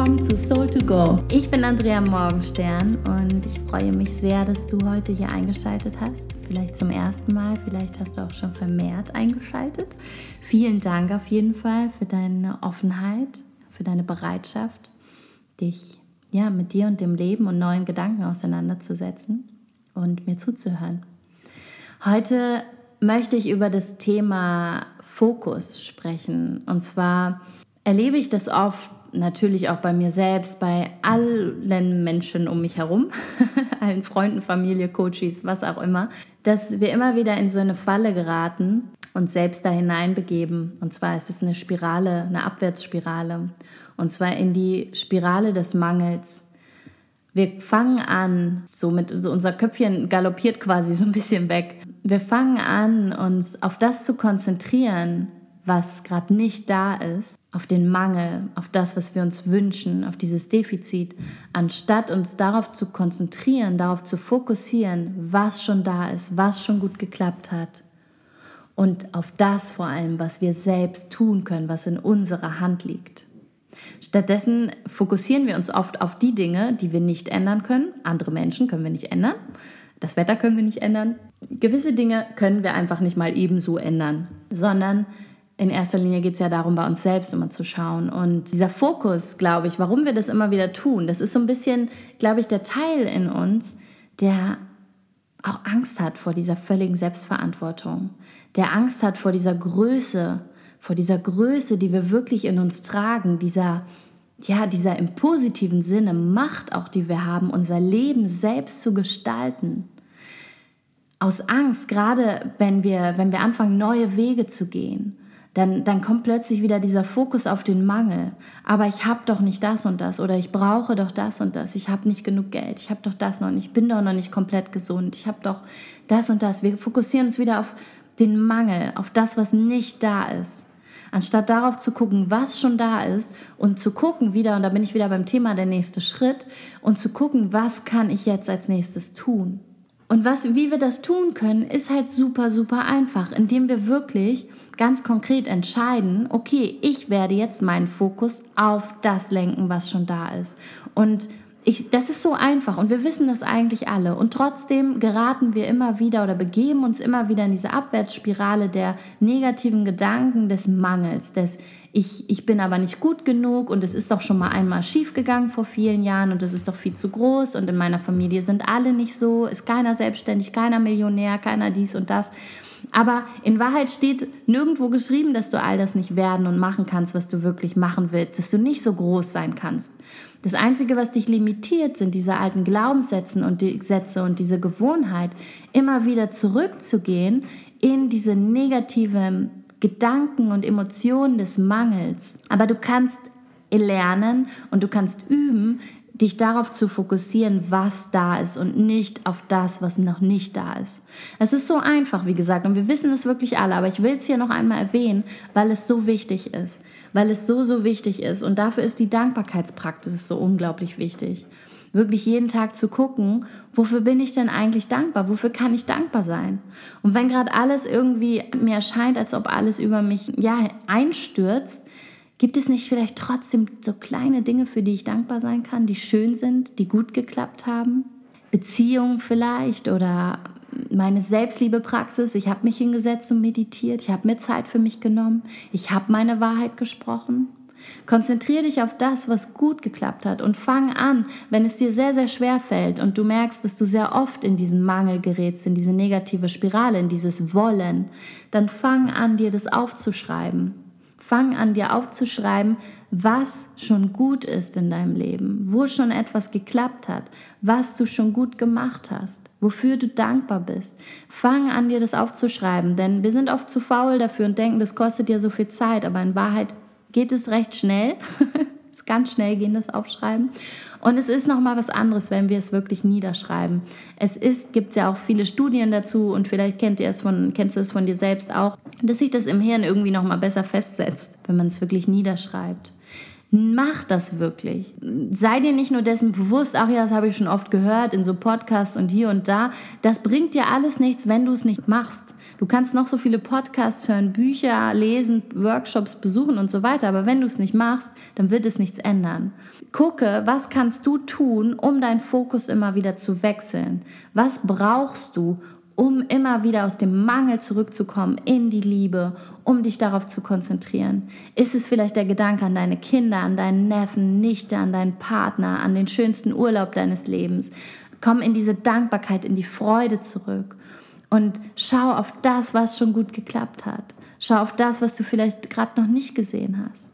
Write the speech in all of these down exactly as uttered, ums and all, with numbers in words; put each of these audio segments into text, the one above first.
willkommen zu Soul to Go. Ich bin Andrea Morgenstern und ich freue mich sehr, dass du heute hier eingeschaltet hast. Vielleicht zum ersten Mal, vielleicht hast du auch schon vermehrt eingeschaltet. Vielen Dank auf jeden Fall für deine Offenheit, für deine Bereitschaft, dich ja, mit dir und dem Leben und neuen Gedanken auseinanderzusetzen und mir zuzuhören. Heute möchte ich über das Thema Fokus sprechen. Und zwar erlebe ich das oft, natürlich auch bei mir selbst, bei allen Menschen um mich herum, allen Freunden, Familie, Coaches, was auch immer, dass wir immer wieder in so eine Falle geraten und selbst da hineinbegeben. Und zwar ist es eine Spirale, eine Abwärtsspirale. Und zwar in die Spirale des Mangels. Wir fangen an, so mit so unser Köpfchen galoppiert quasi so ein bisschen weg. Wir fangen an, uns auf das zu konzentrieren, was gerade nicht da ist, auf den Mangel, auf das, was wir uns wünschen, auf dieses Defizit, anstatt uns darauf zu konzentrieren, darauf zu fokussieren, was schon da ist, was schon gut geklappt hat und auf das vor allem, was wir selbst tun können, was in unserer Hand liegt. Stattdessen fokussieren wir uns oft auf die Dinge, die wir nicht ändern können. Andere Menschen können wir nicht ändern, das Wetter können wir nicht ändern. Gewisse Dinge können wir einfach nicht mal ebenso ändern, sondern in erster Linie geht es ja darum, bei uns selbst immer zu schauen. Und dieser Fokus, glaube ich, warum wir das immer wieder tun, das ist so ein bisschen, glaube ich, der Teil in uns, der auch Angst hat vor dieser völligen Selbstverantwortung, der Angst hat vor dieser Größe, vor dieser Größe, die wir wirklich in uns tragen, dieser, ja, dieser im positiven Sinne Macht auch, die wir haben, unser Leben selbst zu gestalten. Aus Angst, gerade wenn wir, wenn wir anfangen, neue Wege zu gehen, Dann, dann kommt plötzlich wieder dieser Fokus auf den Mangel. Aber ich habe doch nicht das und das oder ich brauche doch das und das. Ich habe nicht genug Geld, ich habe doch das noch nicht, ich bin doch noch nicht komplett gesund, ich habe doch das und das. Wir fokussieren uns wieder auf den Mangel, auf das, was nicht da ist. Anstatt darauf zu gucken, was schon da ist und zu gucken wieder, und da bin ich wieder beim Thema der nächste Schritt, und zu gucken, was kann ich jetzt als nächstes tun. Und was, wie wir das tun können, ist halt super, super einfach, indem wir wirklich ganz konkret entscheiden, okay, ich werde jetzt meinen Fokus auf das lenken, was schon da ist. Und ich, das ist so einfach und wir wissen das eigentlich alle. Und trotzdem geraten wir immer wieder oder begeben uns immer wieder in diese Abwärtsspirale der negativen Gedanken, des Mangels, des ich, ich bin aber nicht gut genug und es ist doch schon mal einmal schief gegangen vor vielen Jahren und es ist doch viel zu groß und in meiner Familie sind alle nicht so, ist keiner selbstständig, keiner Millionär, keiner dies und das. Aber in Wahrheit steht nirgendwo geschrieben, dass du all das nicht werden und machen kannst, was du wirklich machen willst, dass du nicht so groß sein kannst. Das Einzige, was dich limitiert, sind diese alten Glaubenssätze und die Sätze und diese Gewohnheit, immer wieder zurückzugehen in diese negativen Gedanken und Emotionen des Mangels. Aber du kannst lernen und du kannst üben, dich darauf zu fokussieren, was da ist und nicht auf das, was noch nicht da ist. Es ist so einfach, wie gesagt, und wir wissen es wirklich alle, aber ich will es hier noch einmal erwähnen, weil es so wichtig ist, weil es so, so wichtig ist und dafür ist die Dankbarkeitspraxis so unglaublich wichtig. Wirklich jeden Tag zu gucken, wofür bin ich denn eigentlich dankbar, wofür kann ich dankbar sein? Und wenn gerade alles irgendwie mir erscheint, als ob alles über mich ja, einstürzt, gibt es nicht vielleicht trotzdem so kleine Dinge, für die ich dankbar sein kann, die schön sind, die gut geklappt haben? Beziehungen vielleicht oder meine Selbstliebepraxis. Ich habe mich hingesetzt und meditiert. Ich habe mir Zeit für mich genommen. Ich habe meine Wahrheit gesprochen. Konzentriere dich auf das, was gut geklappt hat und fang an, wenn es dir sehr, sehr schwer fällt und du merkst, dass du sehr oft in diesen Mangel gerätst, in diese negative Spirale, in dieses Wollen, dann fang an, dir das aufzuschreiben. Fang an, dir aufzuschreiben, was schon gut ist in deinem Leben, wo schon etwas geklappt hat, was du schon gut gemacht hast, wofür du dankbar bist. Fang an, dir das aufzuschreiben, denn wir sind oft zu faul dafür und denken, das kostet dir so viel Zeit, aber in Wahrheit geht es recht schnell. Es kann schnell gehen, das Aufschreiben. Und es ist nochmal was anderes, wenn wir es wirklich niederschreiben. Es ist, gibt ja auch viele Studien dazu und vielleicht kennt ihr es von, kennst du es von dir selbst auch, dass sich das im Hirn irgendwie nochmal besser festsetzt, wenn man es wirklich niederschreibt. Mach das wirklich. Sei dir nicht nur dessen bewusst, ach ja, das habe ich schon oft gehört in so Podcasts und hier und da. Das bringt dir alles nichts, wenn du es nicht machst. Du kannst noch so viele Podcasts hören, Bücher lesen, Workshops besuchen und so weiter, aber wenn du es nicht machst, dann wird es nichts ändern. Gucke, was kannst du tun, um deinen Fokus immer wieder zu wechseln? Was brauchst du, um immer wieder aus dem Mangel zurückzukommen in die Liebe, um dich darauf zu konzentrieren? Ist es vielleicht der Gedanke an deine Kinder, an deinen Neffen, Nichte, an deinen Partner, an den schönsten Urlaub deines Lebens? Komm in diese Dankbarkeit, in die Freude zurück und schau auf das, was schon gut geklappt hat. Schau auf das, was du vielleicht gerade noch nicht gesehen hast.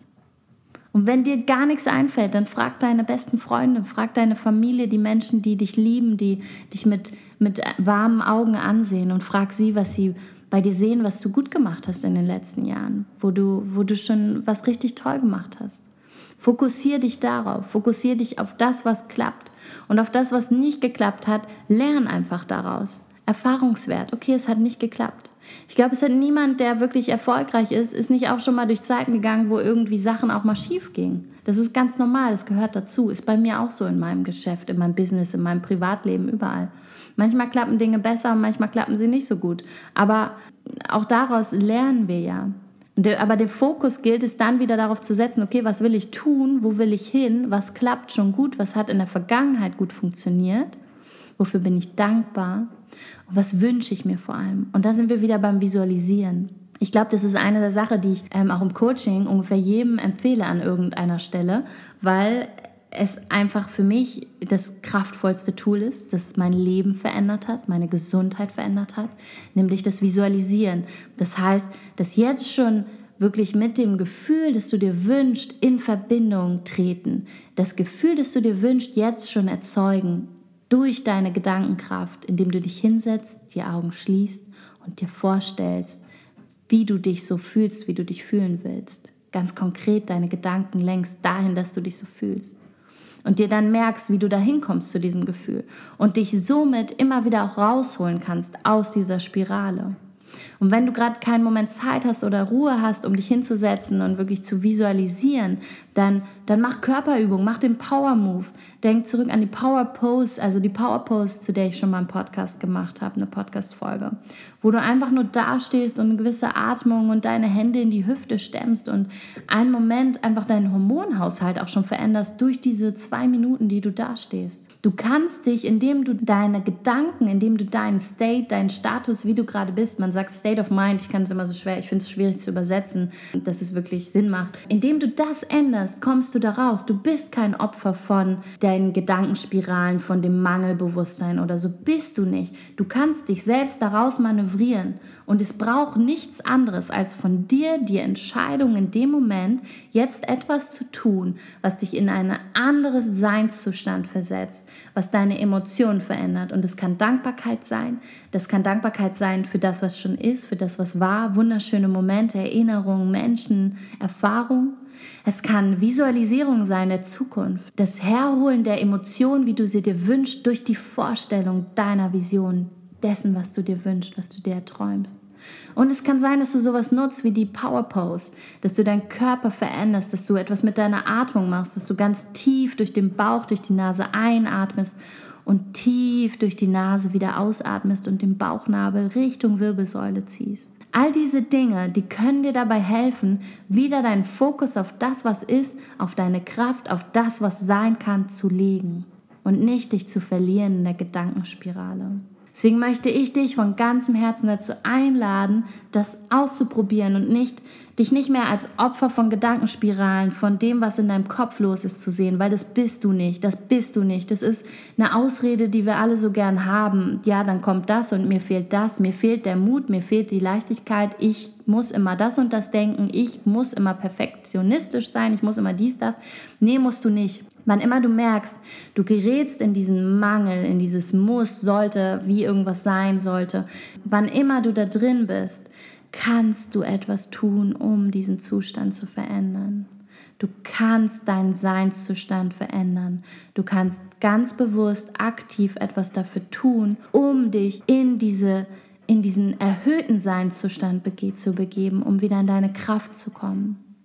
Und wenn dir gar nichts einfällt, dann frag deine besten Freunde, frag deine Familie, die Menschen, die dich lieben, die dich mit, mit warmen Augen ansehen und frag sie, was sie bei dir sehen, was du gut gemacht hast in den letzten Jahren, wo du, wo du schon was richtig toll gemacht hast. Fokussier dich darauf, fokussier dich auf das, was klappt und auf das, was nicht geklappt hat, lern einfach daraus. Erfahrungswert, okay, es hat nicht geklappt. Ich glaube, es hat niemand, der wirklich erfolgreich ist, ist nicht auch schon mal durch Zeiten gegangen, wo irgendwie Sachen auch mal schief gingen. Das ist ganz normal, das gehört dazu. Ist bei mir auch so in meinem Geschäft, in meinem Business, in meinem Privatleben, überall. Manchmal klappen Dinge besser und manchmal klappen sie nicht so gut. Aber auch daraus lernen wir ja. Aber der Fokus gilt es dann wieder darauf zu setzen, okay, was will ich tun, wo will ich hin, was klappt schon gut, was hat in der Vergangenheit gut funktioniert, wofür bin ich dankbar und was wünsche ich mir vor allem. Und da sind wir wieder beim Visualisieren. Ich glaube, das ist eine der Sachen, die ich ähm, auch im Coaching ungefähr jedem empfehle an irgendeiner Stelle, weil es einfach für mich das kraftvollste Tool ist, das mein Leben verändert hat, meine Gesundheit verändert hat, nämlich das Visualisieren. Das heißt, das jetzt schon wirklich mit dem Gefühl, das du dir wünschst, in Verbindung treten. Das Gefühl, das du dir wünschst, jetzt schon erzeugen durch deine Gedankenkraft, indem du dich hinsetzt, die Augen schließt und dir vorstellst, wie du dich so fühlst, wie du dich fühlen willst. Ganz konkret deine Gedanken lenkst dahin, dass du dich so fühlst. Und dir dann merkst, wie du da hinkommst zu diesem Gefühl und dich somit immer wieder auch rausholen kannst aus dieser Spirale. Und wenn du gerade keinen Moment Zeit hast oder Ruhe hast, um dich hinzusetzen und wirklich zu visualisieren, dann, dann mach Körperübung, mach den Power Move. Denk zurück an die Power Pose, also die Power Pose, zu der ich schon mal einen Podcast gemacht habe, eine Podcast-Folge, wo du einfach nur dastehst und eine gewisse Atmung und deine Hände in die Hüfte stemmst und einen Moment einfach deinen Hormonhaushalt auch schon veränderst durch diese zwei Minuten, die du dastehst. Du kannst dich, indem du deine Gedanken, indem du deinen State, deinen Status, wie du gerade bist, man sagt State of Mind, ich kann es immer so schwer, ich finde es schwierig zu übersetzen, dass es wirklich Sinn macht. Indem du das änderst, kommst du da raus. Du bist kein Opfer von deinen Gedankenspiralen, von dem Mangelbewusstsein oder so, bist du nicht. Du kannst dich selbst daraus manövrieren und es braucht nichts anderes, als von dir die Entscheidung in dem Moment, jetzt etwas zu tun, was dich in einen anderen Seinszustand versetzt, was deine Emotionen verändert. Und es kann Dankbarkeit sein, das kann Dankbarkeit sein für das, was schon ist, für das, was war, wunderschöne Momente, Erinnerungen, Menschen, Erfahrungen. Es kann Visualisierung sein der Zukunft, das Herholen der Emotionen, wie du sie dir wünschst, durch die Vorstellung deiner Vision, dessen, was du dir wünschst, was du dir erträumst. Und es kann sein, dass du sowas nutzt wie die Power Pose, dass du deinen Körper veränderst, dass du etwas mit deiner Atmung machst, dass du ganz tief durch den Bauch, durch die Nase einatmest und tief durch die Nase wieder ausatmest und den Bauchnabel Richtung Wirbelsäule ziehst. All diese Dinge, die können dir dabei helfen, wieder deinen Fokus auf das, was ist, auf deine Kraft, auf das, was sein kann, zu legen und nicht dich zu verlieren in der Gedankenspirale. Deswegen möchte ich dich von ganzem Herzen dazu einladen, das auszuprobieren und nicht, dich nicht mehr als Opfer von Gedankenspiralen, von dem, was in deinem Kopf los ist, zu sehen, weil das bist du nicht, das bist du nicht. Das ist eine Ausrede, die wir alle so gern haben. Ja, dann kommt das und mir fehlt das, mir fehlt der Mut, mir fehlt die Leichtigkeit, ich muss immer das und das denken, ich muss immer perfektionistisch sein, ich muss immer dies, das. Nee, musst du nicht. Wann immer du merkst, du gerätst in diesen Mangel, in dieses Muss, sollte, wie irgendwas sein sollte, wann immer du da drin bist, kannst du etwas tun, um diesen Zustand zu verändern. Du kannst deinen Seinszustand verändern. Du kannst ganz bewusst aktiv etwas dafür tun, um dich in diese, in diesen erhöhten Seinszustand bege- zu begeben, um wieder in deine Kraft zu kommen.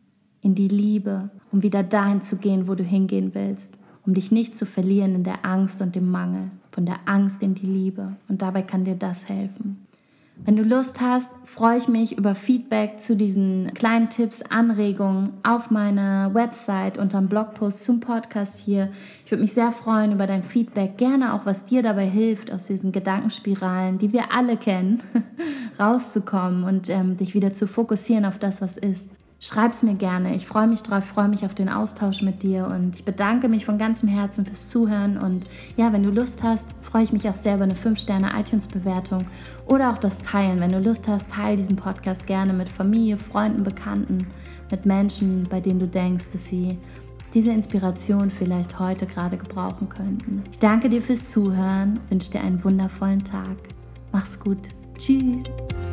in die Liebe, um wieder dahin zu gehen, wo du hingehen willst, um dich nicht zu verlieren in der Angst und dem Mangel, von der Angst in die Liebe. Und dabei kann dir das helfen. Wenn du Lust hast, freue ich mich über Feedback zu diesen kleinen Tipps, Anregungen auf meiner Website unter dem Blogpost zum Podcast hier. Ich würde mich sehr freuen über dein Feedback, gerne auch, was dir dabei hilft, aus diesen Gedankenspiralen, die wir alle kennen, rauszukommen und ähm, dich wieder zu fokussieren auf das, was ist. Schreib's mir gerne. Ich freue mich drauf, freue mich auf den Austausch mit dir und ich bedanke mich von ganzem Herzen fürs Zuhören und ja, wenn du Lust hast, freue ich mich auch sehr über eine fünf Sterne iTunes-Bewertung oder auch das Teilen. Wenn du Lust hast, teile diesen Podcast gerne mit Familie, Freunden, Bekannten, mit Menschen, bei denen du denkst, dass sie diese Inspiration vielleicht heute gerade gebrauchen könnten. Ich danke dir fürs Zuhören, wünsche dir einen wundervollen Tag. Mach's gut. Tschüss.